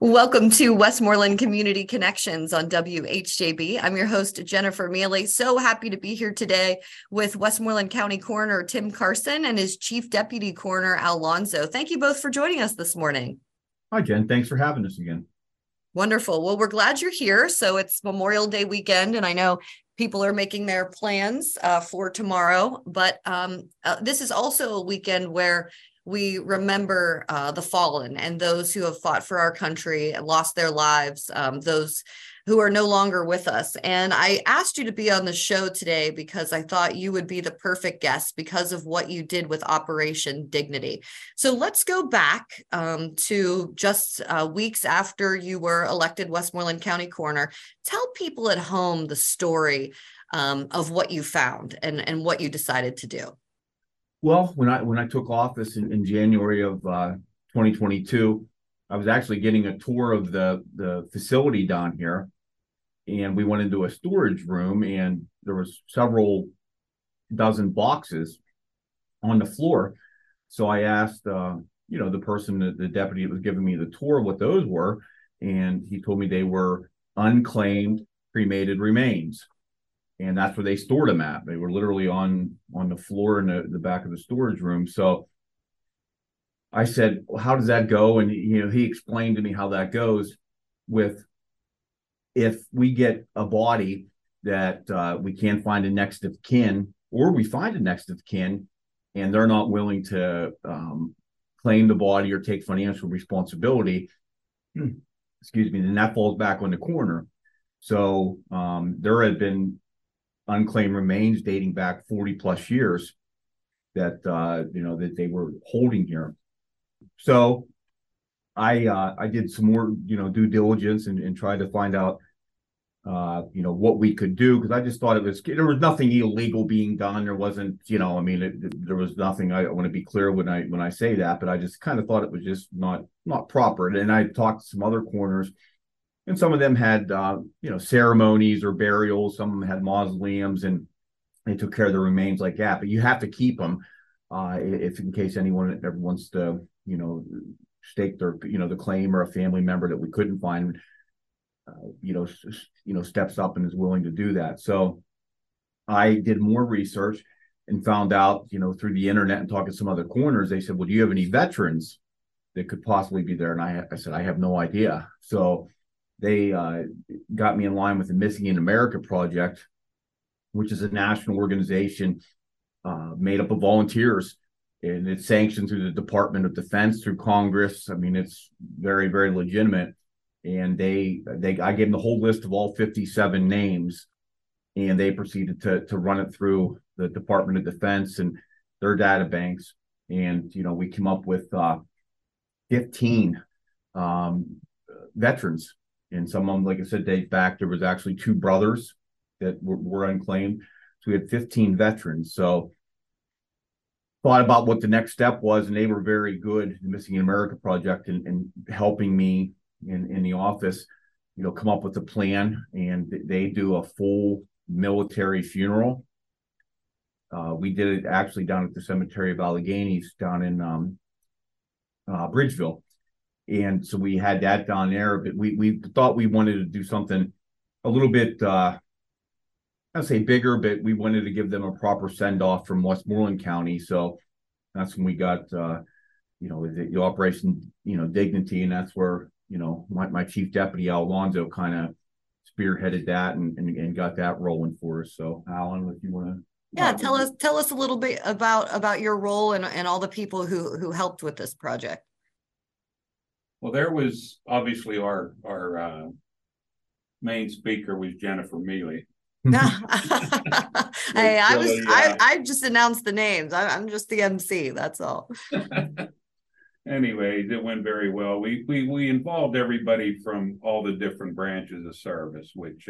Welcome to Westmoreland Community Connections on WHJB. I'm your host, Jennifer Mealy. So happy to be here today with Westmoreland County Coroner Tim Carson and his Chief Deputy Coroner Al Lonzo. Thank you both for joining us this morning. Hi, Jen. Thanks for having us again. Wonderful. Well, we're glad you're here. So it's Memorial Day weekend, and I know people are making their plans for tomorrow, but this is also a weekend where we remember the fallen and those who have fought for our country and lost their lives, those who are no longer with us. And I asked you to be on the show today because I thought you would be the perfect guest because of what you did with Operation Dignity. So let's go back to just weeks after you were elected Westmoreland County Coroner. Tell people at home the story of what you found and what you decided to do. Well, when I took office in January of 2022, I was actually getting a tour of the facility down here, and we went into a storage room, and there was several dozen boxes on the floor. So I asked, the person, the deputy that was giving me the tour, what those were, and he told me they were unclaimed cremated remains. And that's where they stored them at. They were literally on the floor in the back of the storage room. So I said, well, how does that go? And he explained to me how that goes with if we get a body that we can't find a next of kin, or we find a next of kin and they're not willing to claim the body or take financial responsibility, excuse me, then that falls back on the coroner. So there had been unclaimed remains dating back 40 plus years that that they were holding here. So I did some more due diligence and tried to find out what we could do, because I just thought there was nothing illegal being done. There wasn't, there was nothing. I want to be clear when I say that, but I just kind of thought it was just not proper. And I talked to some other coroners, and some of them had, ceremonies or burials. Some of them had mausoleums, and they took care of the remains like that. But you have to keep them if in case anyone ever wants to, stake their, the claim, or a family member that we couldn't find, steps up and is willing to do that. So I did more research and found out, through the internet and talking to some other coroners. They said, well, do you have any veterans that could possibly be there? And I said, I have no idea. So they got me in line with the Missing in America Project, which is a national organization made up of volunteers, and it's sanctioned through the Department of Defense, through Congress. I mean, it's very, very legitimate. And I gave them the whole list of all 57 names, and they proceeded to run it through the Department of Defense and their data banks. And we came up with 15 veterans. And some of them, like I said, date back. There was actually 2 brothers that were unclaimed. So we had 15 veterans. So thought about what the next step was, and they were very good, the Missing in America Project, in helping me in the office, come up with a plan. And they do a full military funeral. We did it actually down at the Cemetery of Alleghenies down in Bridgeville. And so we had that down there, but we thought we wanted to do something a little bit, I'd say bigger, but we wanted to give them a proper send off from Westmoreland County. So that's when we got, the Operation, Dignity. And that's where, my Chief Deputy Al Lonzo kind of spearheaded that and got that rolling for us. So Alan, if you want to. Yeah, tell us a little bit about your role and all the people who helped with this project. Well, there was obviously our main speaker was Jennifer Mealy. Hey, I just announced the names. I'm just the MC. That's all. Anyways, it went very well. We involved everybody from all the different branches of service, which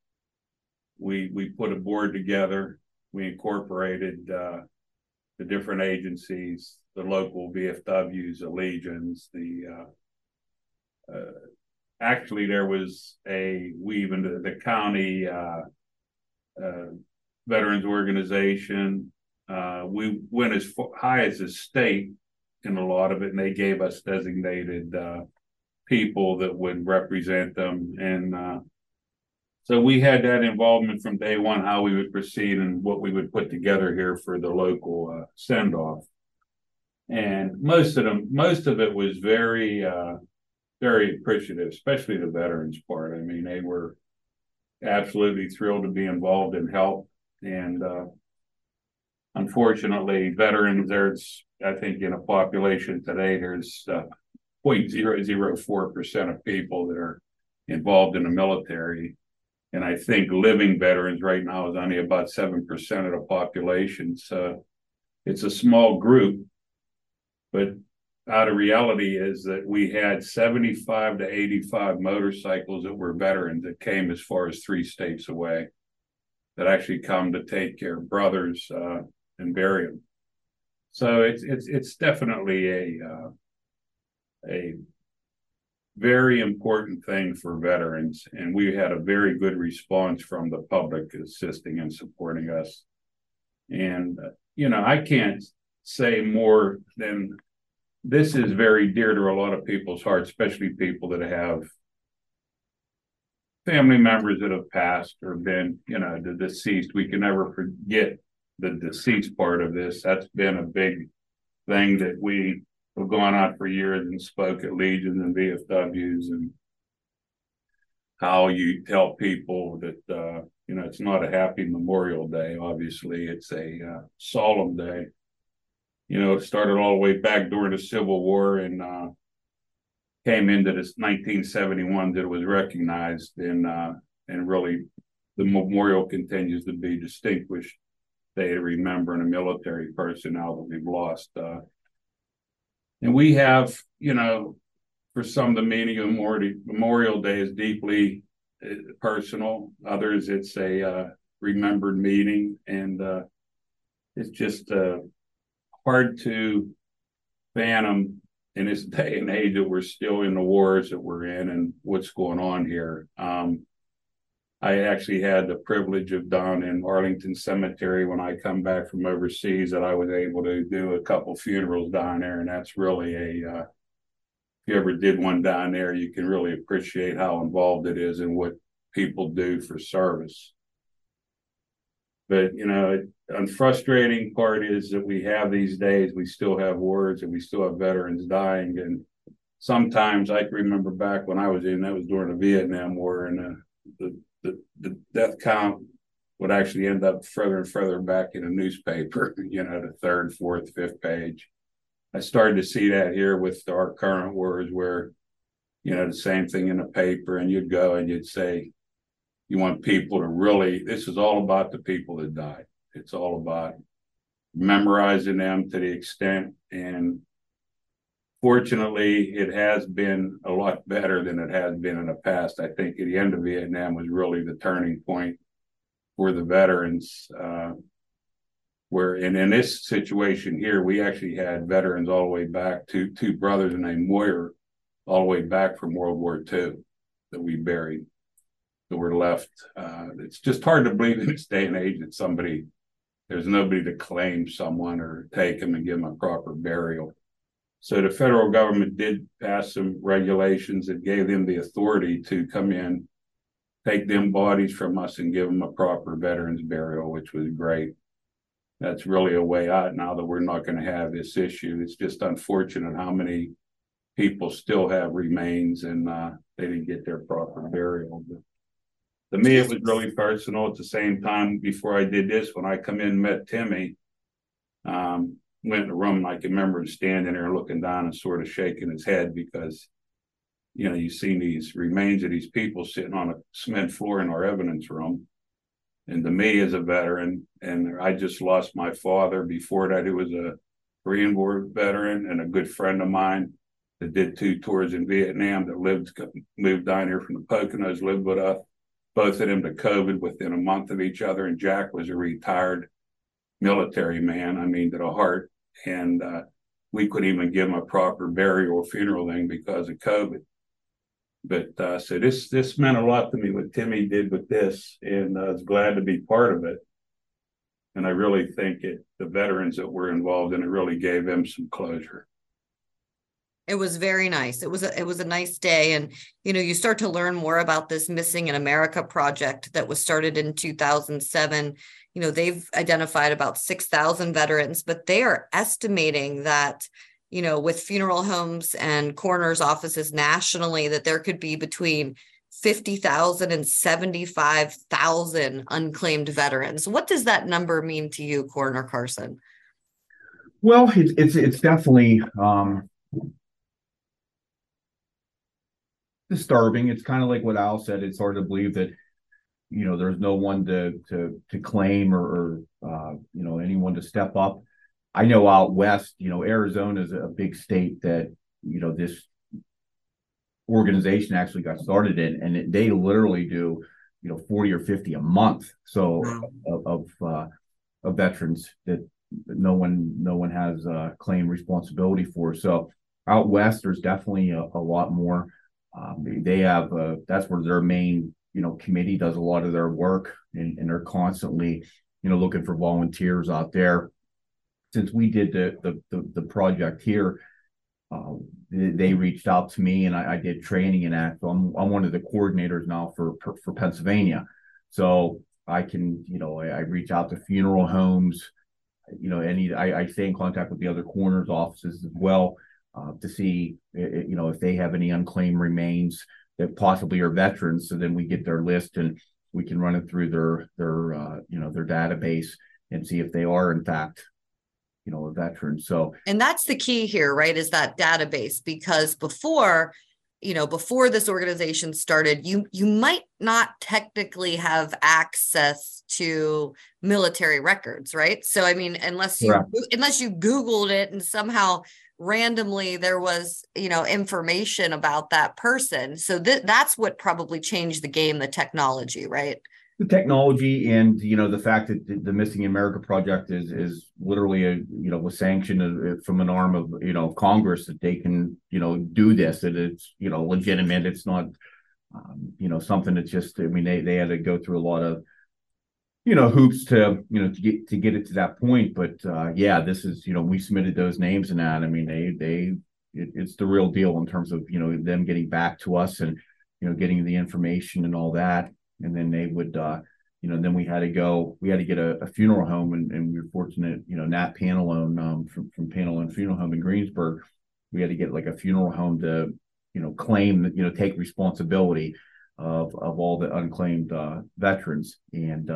we put a board together. We incorporated the different agencies, the local VFWs, the Legions, actually there was the county veterans organization. We went as high as the state in a lot of it, and they gave us designated people that would represent them. And so we had that involvement from day one, how we would proceed and what we would put together here for the local send-off. And most of it was very, very appreciative, especially the veterans part. I mean, they were absolutely thrilled to be involved and help. And unfortunately, veterans, there's, I think in a population today, there's 0.004% of people that are involved in the military. And I think living veterans right now is only about 7% of the population. So it's a small group, but the reality is that we had 75 to 85 motorcycles that were veterans that came as far as 3 states away that actually come to take care of brothers and bury them. So it's definitely a very important thing for veterans, and we had a very good response from the public assisting and supporting us. And I can't say more than this is very dear to a lot of people's hearts, especially people that have family members that have passed or been, the deceased. We can never forget the deceased part of this. That's been a big thing that we have gone on for years and spoke at Legions and VFWs, and how you tell people that, it's not a happy Memorial Day. Obviously, it's a solemn day. It started all the way back during the Civil War and came into this 1971 that it was recognized, and really the memorial continues to be distinguished day to remember in a military personnel that we've lost. And we have, for some, the meaning of Memorial Day is deeply personal. Others, it's a remembered meeting, and it's just hard to fathom in this day and age that we're still in the wars that we're in and what's going on here. I actually had the privilege of down in Arlington Cemetery when I come back from overseas, that I was able to do a couple funerals down there. And that's really if you ever did one down there, you can really appreciate how involved it is in what people do for service. But, the frustrating part is that we have these days, we still have wars and we still have veterans dying. And sometimes I can remember back when I was that was during the Vietnam War, and the death count would actually end up further and further back in a newspaper, the 3rd, 4th, 5th page. I started to see that here with our current wars, where, the same thing in the paper, and you'd go and you'd say, you want people to really, this is all about the people that died. It's all about memorizing them to the extent. And fortunately, it has been a lot better than it has been in the past. I think at the end of Vietnam was really the turning point for the veterans, where, and in this situation here, we actually had veterans all the way back to 2 brothers named Moyer, all the way back from World War II, that we buried, that were left. It's just hard to believe in this day and age that there's nobody to claim someone or take them and give them a proper burial. So the federal government did pass some regulations that gave them the authority to come in, take them bodies from us, and give them a proper veterans burial, which was great. That's really a way out now that we're not going to have this issue. It's just unfortunate how many people still have remains and they didn't get their proper burial. But to me, it was really personal. At the same time, before I did this, when I come in and met Timmy, went in the room, and I can remember him standing there looking down and sort of shaking his head, because, you've seen these remains of these people sitting on a cement floor in our evidence room. And to me, as a veteran, and I just lost my father before that, who was a Korean War veteran and a good friend of mine that did 2 tours in Vietnam, that moved down here from the Poconos, lived with us. Both of them to COVID within a month of each other. And Jack was a retired military man, to the heart. And we couldn't even give him a proper burial or funeral thing because of COVID. But so this meant a lot to me, what Timmy did with this, and I was glad to be part of it. And I really think the veterans that were involved in it really gave them some closure. It was very nice. It was a nice day. And, you start to learn more about this Missing in America project that was started in 2007. They've identified about 6,000 veterans, but they are estimating that, with funeral homes and coroner's offices nationally, that there could be between 50,000 and 75,000 unclaimed veterans. What does that number mean to you, Coroner Carson? Well, it's definitely disturbing. It's kind of like what Al said. It's hard to believe that there's no one to claim or anyone to step up. I know out west, Arizona is a big state that this organization actually got started in, and they literally do 40 or 50 a month. So of veterans that no one has claim responsibility for. So out west, there's definitely a lot more. They have that's where their main committee does a lot of their work, and they're constantly looking for volunteers out there. Since we did the project here, they reached out to me, and I did training in that. So I'm one of the coordinators now for Pennsylvania. So I can I reach out to funeral homes, I stay in contact with the other coroner's offices as well. To see, if they have any unclaimed remains that possibly are veterans. So then we get their list and we can run it through their database and see if they are in fact, a veteran. So, and that's the key here, right? Is that database, because before this organization started, you might not technically have access to military records, right? So, I mean, unless you Googled it and somehow randomly there was information about that person. So that's what probably changed the game, the technology, right? The technology, and the fact that the Missing in America project is literally was sanctioned from an arm of Congress, that they can do this, that it's legitimate. It's not something that's just, I mean, they had to go through a lot of hoops to get it to that point. But this is we submitted those names and that. I mean, it's the real deal in terms of them getting back to us and getting the information and all that. And then they would then we had to get a funeral home, and we were fortunate, Nat Panalone from Panalone Funeral Home in Greensburg. We had to get like a funeral home to claim, take responsibility of all the unclaimed veterans. And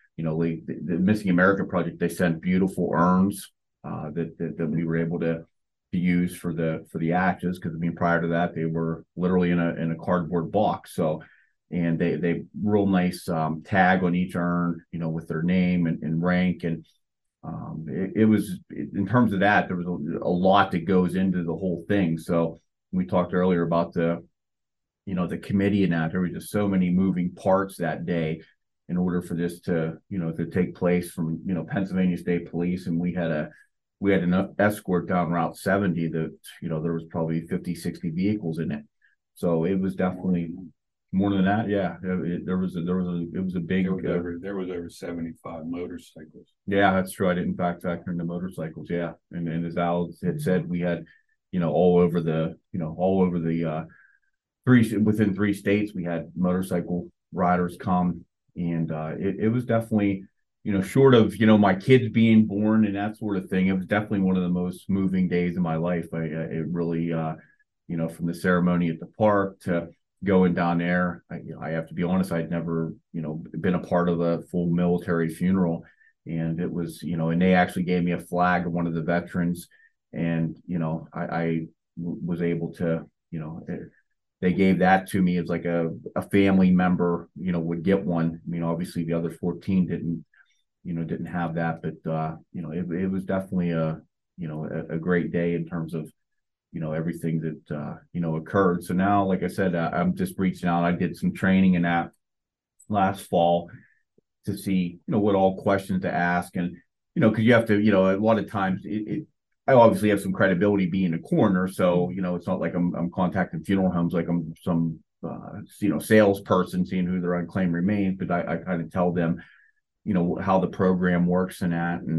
the Missing America project, they sent beautiful urns that we were able to use for the ashes, because I mean, prior to that, they were literally in a cardboard box. So, and they real nice tag on each urn, with their name and rank. And it was, in terms of that, there was a lot that goes into the whole thing. So we talked earlier about the committee and that. There were just so many moving parts that day in order for this to take place, from Pennsylvania State Police. And we had an escort down Route 70 that there was probably 50, 60 vehicles in it. So it was definitely more than that. Yeah, it was a big. There was over 75 motorcycles. Yeah, that's true. I didn't factor in the motorcycles. Yeah, and as Al had said, we had all over the within 3 states, we had motorcycle riders come. And it was definitely, short of, my kids being born and that sort of thing, it was definitely one of the most moving days of my life. It really, from the ceremony at the park to going down there, I have to be honest, I'd never, been a part of a full military funeral. And it was, and they actually gave me a flag of one of the veterans. And, I was able to, they gave that to me as like a family member, would get one. I mean, obviously the other 14 didn't have that, but it was definitely a great day in terms of everything that occurred. So now, like I said, I'm just reaching out. I did some training in that last fall to see what all questions to ask, and because you have to, a lot of times I obviously have some credibility being a coroner, so it's not like I'm contacting funeral homes like I'm some salesperson seeing who their unclaimed remains, but I kind of tell them how the program works and that, and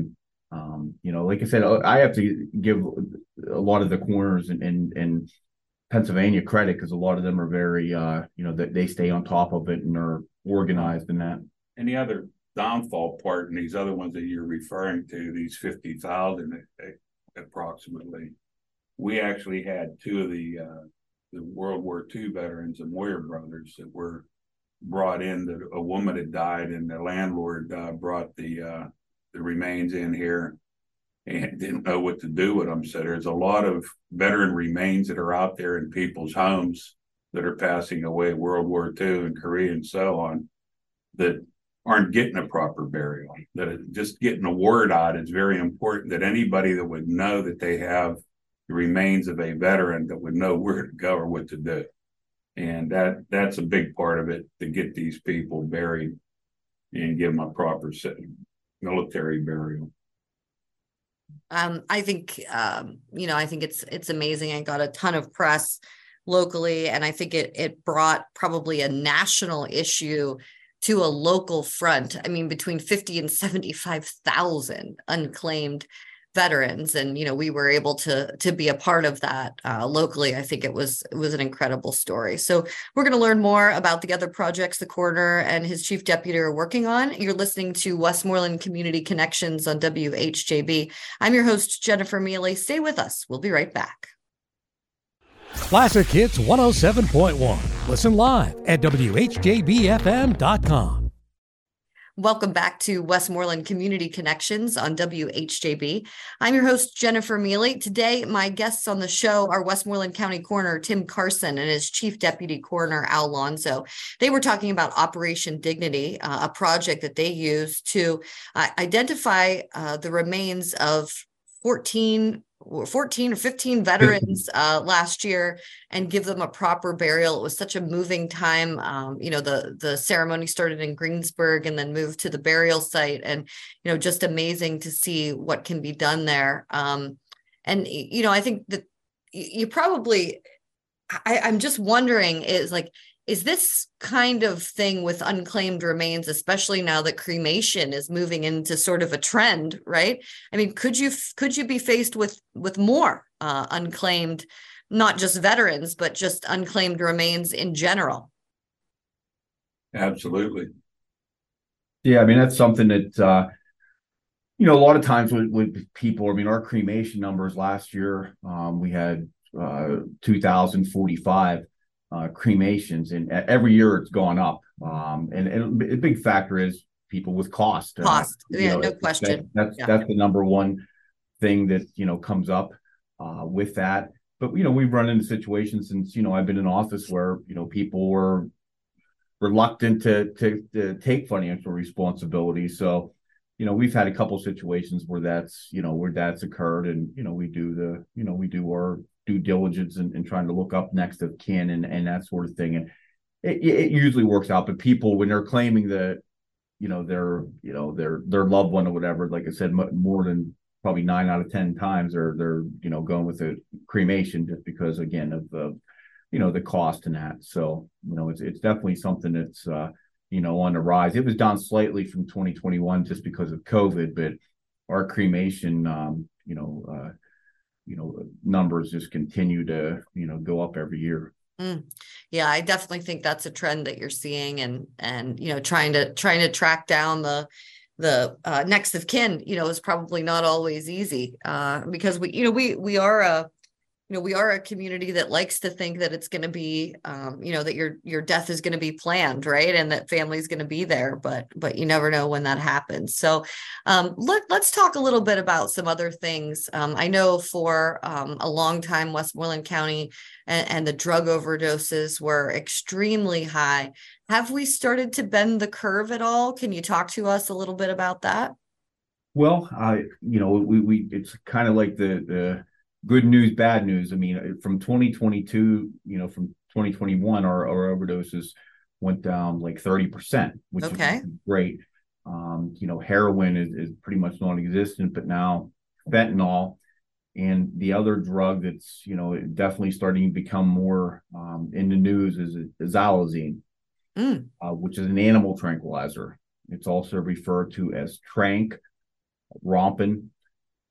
Like I said, I have to give a lot of the corners in Pennsylvania credit because a lot of them are very, that they stay on top of it and are organized in that. And the other downfall part, and these other ones that you're referring to, these 50,000 approximately, we actually had two of the World War II veterans, the Moyer brothers, that were brought in. That a woman had died, and the landlord brought the remains in here and didn't know what to do with them. So there's a lot of veteran remains that are out there in people's homes that are passing away, World War II and Korea and so on, that aren't getting a proper burial. That just getting a word out is very important, that anybody that would know that they have the remains of a veteran, that would know where to go or what to do. And that's a big part of it, to get these people buried and give them a proper military burial. I think, I think it's amazing. I got a ton of press locally, and I think it brought probably a national issue to a local front. I mean, between 50 and 75,000 unclaimed veterans, and we were able to be a part of that locally. I think it was an incredible story. So we're going to learn more about the other projects the coroner and his chief deputy are working on. You're listening to Westmoreland Community Connections on WHJB. I'm your host, Jennifer Mealy. Stay with us. We'll be right back. Classic Hits 107.1. Listen live at WHJBFM.com. Welcome back to Westmoreland Community Connections on WHJB. I'm your host, Jennifer Mealy. Today, my guests on the show are Westmoreland County Coroner Tim Carson and his Chief Deputy Coroner Al Lonzo. They were talking about Operation Dignity, a project that they used to identify the remains of 14 or 15 veterans last year and give them a proper burial. It was such a moving time. The ceremony started in Greensburg and then moved to the burial site, and just amazing to see what can be done there. I think that you probably, I'm just wondering, is this kind of thing with unclaimed remains, especially now that cremation is moving into sort of a trend, right? I mean, could you be faced with more unclaimed, not just veterans, but just unclaimed remains in general? Absolutely. Yeah, I mean, that's something that, a lot of times with people, I mean, our cremation numbers last year, we had 2,045 cremations, and every year it's gone up. And a big factor is people with cost. No question. That's the number one thing that comes up with that. But we've run into situations since I've been in office where people were reluctant to take financial responsibility. So we've had a couple situations where that's occurred, and we do our due diligence and trying to look up next of kin and that sort of thing, and it usually works out. But people, when they're claiming that their loved one or whatever, like I said, more than probably 9 out of 10 times they're going with a cremation, just because, again, of the the cost and that. So it's definitely something that's on the rise. It was down slightly from 2021 just because of COVID, but our cremation numbers just continue to go up every year. Yeah, I definitely think that's a trend that you're seeing, and trying to track down the next of kin is probably not always easy, because we are a community that likes to think that it's going to be, that your death is going to be planned, right? And that family's going to be there, but you never know when that happens. So let's talk a little bit about some other things. I know for a long time, Westmoreland County and the drug overdoses were extremely high. Have we started to bend the curve at all? Can you talk to us a little bit about that? Well, we it's kind of like the good news, bad news. I mean, from 2022, from 2021, our overdoses went down like 30%, which is great. Heroin is pretty much non-existent, but now fentanyl and the other drug that's, definitely starting to become more in the news is xylazine, which is an animal tranquilizer. It's also referred to as Trank, Rompin,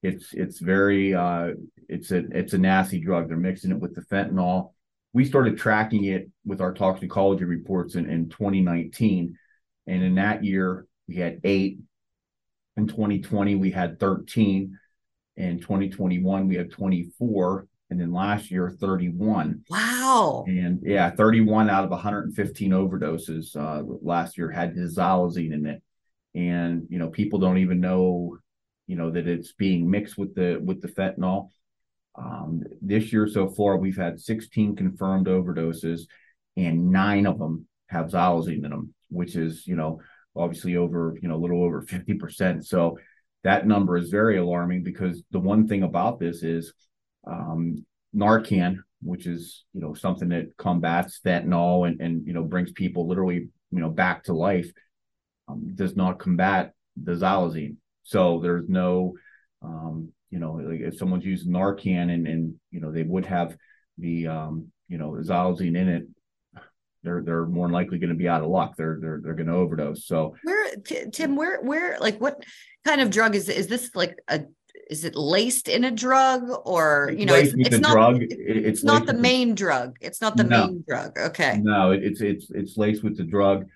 it's very it's a nasty drug. They're mixing it with the fentanyl. We started tracking it with our toxicology reports in 2019, and in that year we had 8. In 2020 we had 13. In 2021 we had 24, and then last year 31. Wow. And yeah, 31 out of 115 overdoses last year had xylazine in it. And people don't even know that it's being mixed with the fentanyl. This year so far we've had 16 confirmed overdoses, and 9 of them have xylazine in them, which is obviously over a little over 50%. So that number is very alarming, because the one thing about this is Narcan, which is something that combats fentanyl and brings people literally back to life, does not combat the xylazine. So there's no like if someone's using Narcan and they would have the xylazine in it, they're more likely going to be out of luck. They're going to overdose. So Tim, like what kind of drug is this? Like is it laced in a drug, or it's not drug? It's not the main drug. It's not the main drug. Okay. No, it's laced with the drug.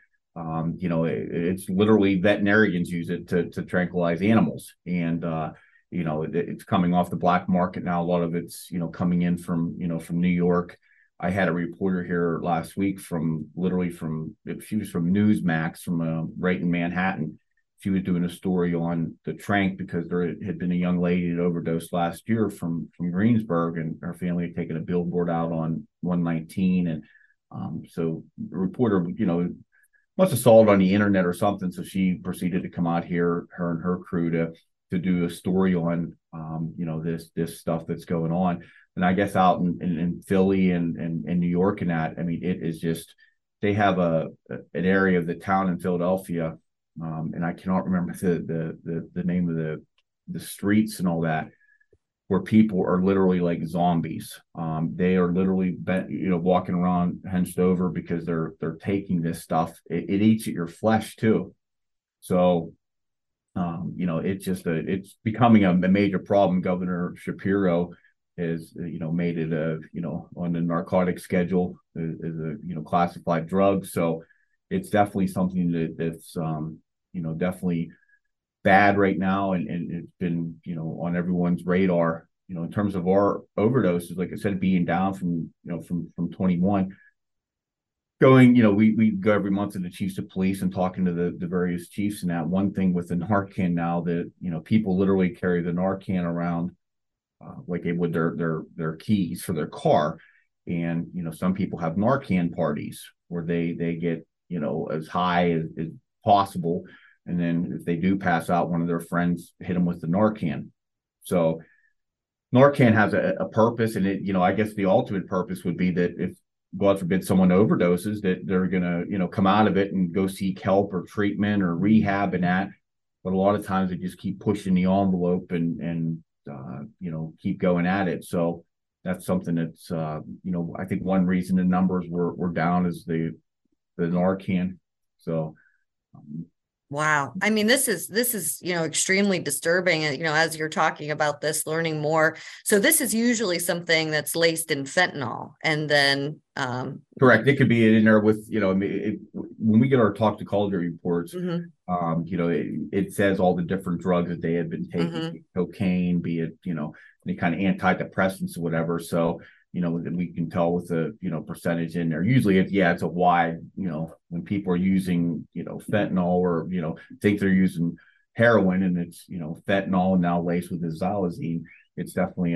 It's literally veterinarians use it to tranquilize animals, and it's coming off the black market now. A lot of it's coming in from New York. I had a reporter here last week she was from Newsmax from right in Manhattan. She was doing a story on the Trank, because there had been a young lady that overdosed last year from Greensburg, and her family had taken a billboard out on 119. And so the reporter, must have saw it on the internet or something. So she proceeded to come out here, her and her crew, to do a story on, this stuff that's going on. And I guess out in Philly and New York and that, I mean, it is just, they have an area of the town in Philadelphia, and I cannot remember the name of the streets and all that, where people are literally like zombies. They are literally walking around hunched over, because they're taking this stuff. It eats at your flesh too. So it's becoming a major problem. Governor Shapiro has made it on the narcotic schedule as a classified drug. So it's definitely something that's definitely bad right now, and it's been on everyone's radar. In terms of our overdoses, like I said, being down from 21. Going, we go every month to the chiefs of police and talking to the various chiefs. And that one thing with the Narcan now, that people literally carry the Narcan around like they would their keys for their car. And some people have Narcan parties where they get as high as possible, and then if they do pass out, one of their friends hit them with the Narcan. So Narcan has a purpose, and I guess the ultimate purpose would be that if, God forbid, someone overdoses, that they're going to come out of it and go seek help or treatment or rehab and that. But a lot of times they just keep pushing the envelope and keep going at it. So that's something that's I think one reason the numbers were down is the Narcan. So wow. I mean, this is extremely disturbing. And, as you're talking about this, learning more. So this is usually something that's laced in fentanyl, and then correct. It could be in there with, when we get our toxicology reports, it says all the different drugs that they had been taking, cocaine, be it, any kind of antidepressants or whatever. So, that we can tell with the, percentage in there. Usually it's a wide, when people are using, fentanyl, or, think they're using heroin, and it's, fentanyl now laced with the xylazine, it's definitely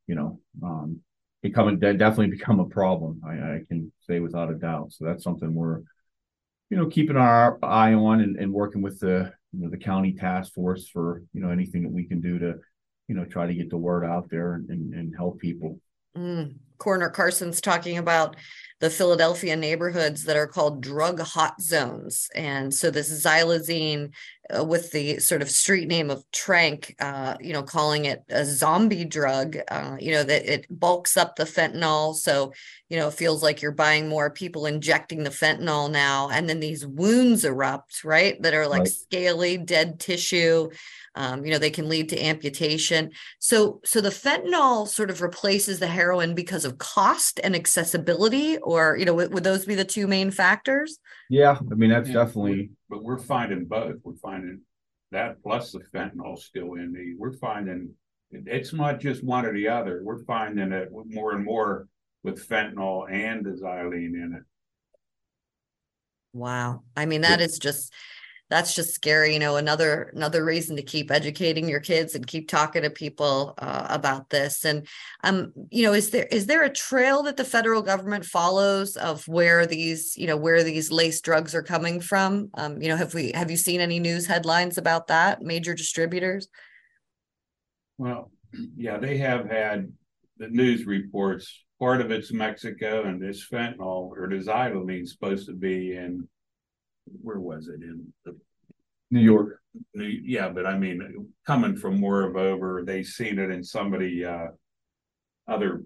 definitely become a problem. I can say without a doubt. So that's something we're, keeping our eye on, and working with the county task force for, anything that we can do to, try to get the word out there and help people. Coroner Carson's talking about the Philadelphia neighborhoods that are called drug hot zones. And so this xylazine with the sort of street name of Trank, calling it a zombie drug, that it bulks up the fentanyl. So, it feels like you're buying more, people injecting the fentanyl now. And then these wounds erupt, right? That are like Right. scaly, dead tissue. They can lead to amputation. So the fentanyl sort of replaces the heroin because of cost and accessibility, or, would those be the two main factors? Yeah, I mean, that's Yeah, definitely, but we're finding both. We're finding that plus the fentanyl still in we're finding it's not just one or the other. We're finding it more and more with fentanyl and the xylene in it. Wow. I mean, that's just scary. Another reason to keep educating your kids and keep talking to people about this. And is there a trail that the federal government follows of where these laced drugs are coming from? Have you seen any news headlines about that? Major distributors? Well, yeah, they have had the news reports. Part of it's Mexico, and this fentanyl or the xylene supposed to be in, where was it, in New York. yeah, but I mean, coming from more of over, they seen it in somebody other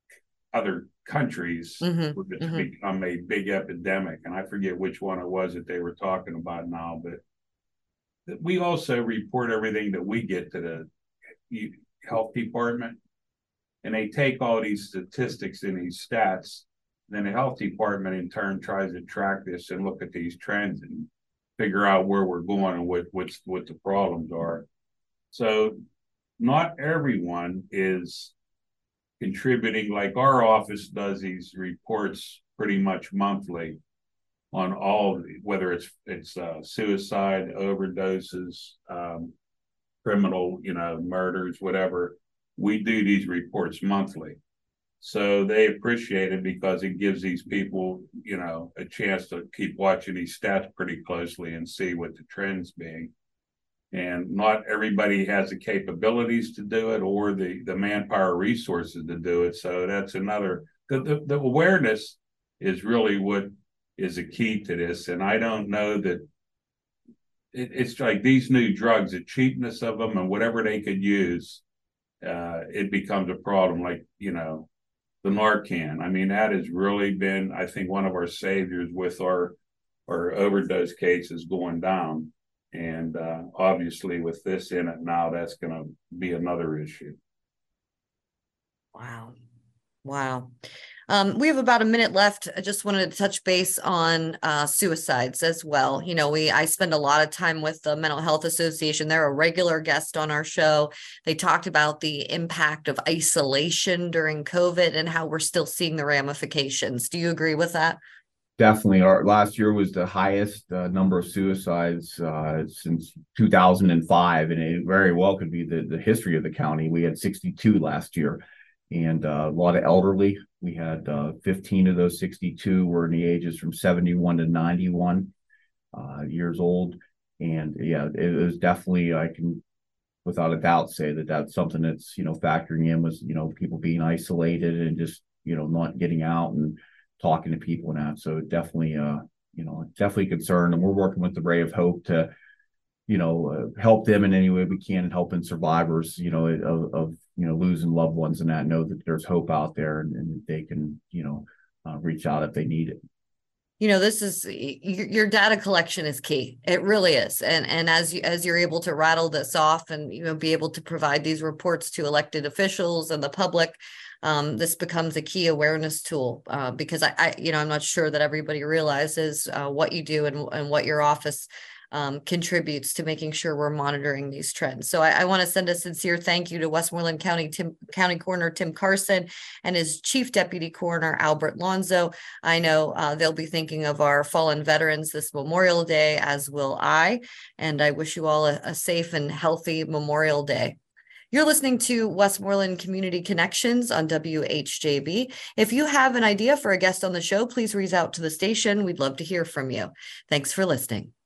countries. Mm-hmm, It's mm-hmm. become a big epidemic, and I forget which one it was that they were talking about now. But we also report everything that we get to the health department, and they take all these statistics and these stats. Then the health department in turn tries to track this and look at these trends and figure out where we're going and what the problems are. So not everyone is contributing. Like our office does these reports pretty much monthly on all, whether it's suicide, overdoses, criminal, murders, whatever. We do these reports monthly. So they appreciate it because it gives these people, a chance to keep watching these stats pretty closely and see what the trends being. And not everybody has the capabilities to do it or the manpower resources to do it. So that's another, the awareness is really what is a key to this. And I don't know that it's like these new drugs, the cheapness of them and whatever they could use, it becomes a problem. Like, the Narcan. I mean, that has really been, I think, one of our saviors with our overdose cases going down. And obviously with this in it now, that's going to be another issue. Wow. We have about a minute left. I just wanted to touch base on suicides as well. I spend a lot of time with the Mental Health Association. They're a regular guest on our show. They talked about the impact of isolation during COVID and how we're still seeing the ramifications. Do you agree with that? Definitely. Our last year was the highest number of suicides since 2005, and it very well could be the history of the county. We had 62 last year, and a lot of elderly. We had 15 of those 62 were in the ages from 71 to 91 years old. And yeah, it was definitely, I can without a doubt say that that's something that's, factoring in was, people being isolated and just, not getting out and talking to people and that. So definitely, definitely concerned. And we're working with the Ray of Hope to, help them in any way we can and helping survivors, of losing loved ones and that, know that there's hope out there and they can, reach out if they need it. This is your data collection is key. It really is. And as you're able to rattle this off and, be able to provide these reports to elected officials and the public, this becomes a key awareness tool because I'm not sure that everybody realizes what you do and what your office contributes to making sure we're monitoring these trends. So I want to send a sincere thank you to Westmoreland County Coroner Tim Carson and his Chief Deputy Coroner Albert Lonzo. I know they'll be thinking of our fallen veterans this Memorial Day, as will I. And I wish you all a safe and healthy Memorial Day. You're listening to Westmoreland Community Connections on WHJB. If you have an idea for a guest on the show, please reach out to the station. We'd love to hear from you. Thanks for listening.